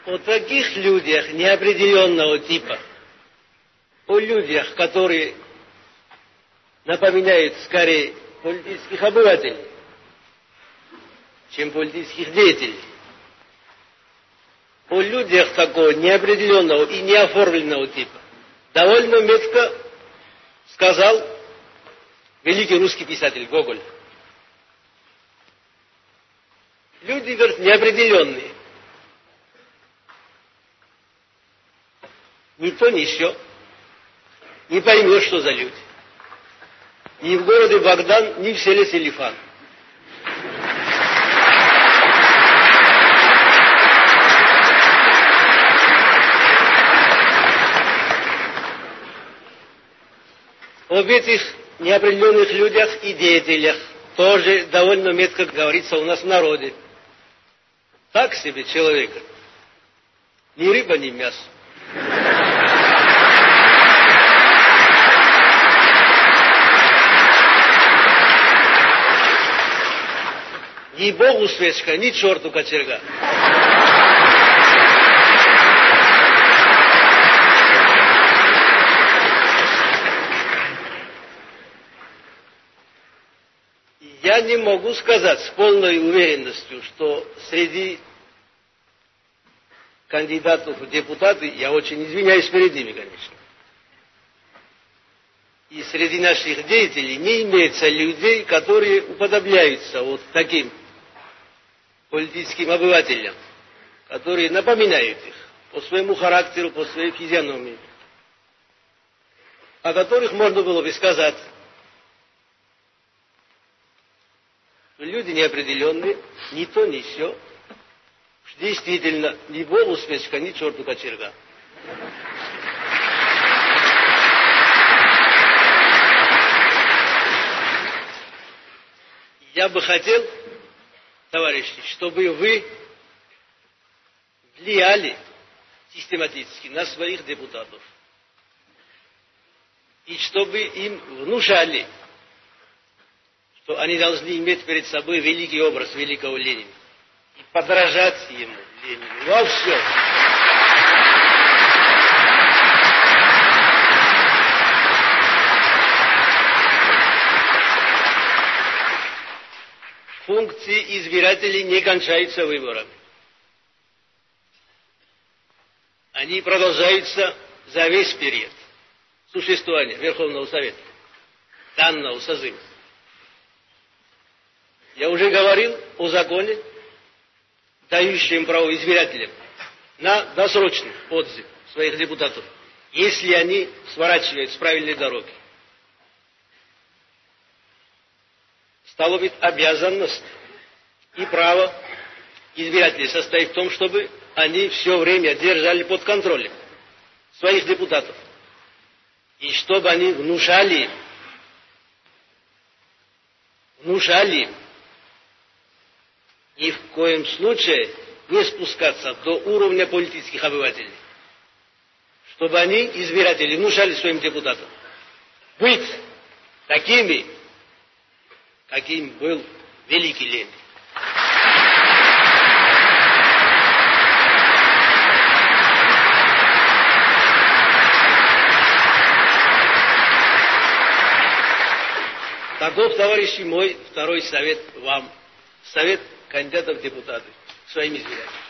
о таких людях неопределенного типа, о людях, которые напоминают скорее политических обывателей, чем политических деятелей, о людях такого неопределенного и неоформленного типа, довольно метко сказал великий русский писатель Гоголь. Люди, говорят, неопределенные. Ни то, ни сё. Не поймешь, что за люди. Ни в городе Богдан, ни в селе Селифан. Об этих неопределенных людях и деятелях тоже довольно метко говорится у нас в народе. Так себе человека. Ни рыба, ни мясо. Ни Богу свечка, ни черту кочерга. Я не могу сказать с полной уверенностью, что среди кандидатов в депутаты, я очень извиняюсь перед ними, конечно, и среди наших деятелей не имеется людей, которые уподобляются вот таким политическим обывателям, которые напоминают их по своему характеру, по своей физиономии, о которых можно было бы сказать: люди неопределенные, ни то, ни сё. Действительно, ни Богу свечка, ни черту кочерга. Я бы хотел, товарищи, чтобы вы влияли систематически на своих депутатов. И чтобы им внушали, что они должны иметь перед собой великий образ великого Ленина. И подражать ему, Ленину, во всем. Функции избирателей не кончаются выборами. Они продолжаются за весь период существования Верховного Совета, данного созыва. Я уже говорил о законе, дающем право избирателям на досрочный отзыв своих депутатов, если они сворачивают с правильной дороги. Стало быть, обязанность и право избирателей состоит в том, чтобы они все время держали под контролем своих депутатов. И чтобы они внушали им ни в коем случае не спускаться до уровня политических обывателей. Чтобы они, избиратели, внушали своим депутатам быть такими, каким был великий Ленин. Таков, товарищи, мой второй совет вам. Совет кандидатов в депутаты своим избирателям.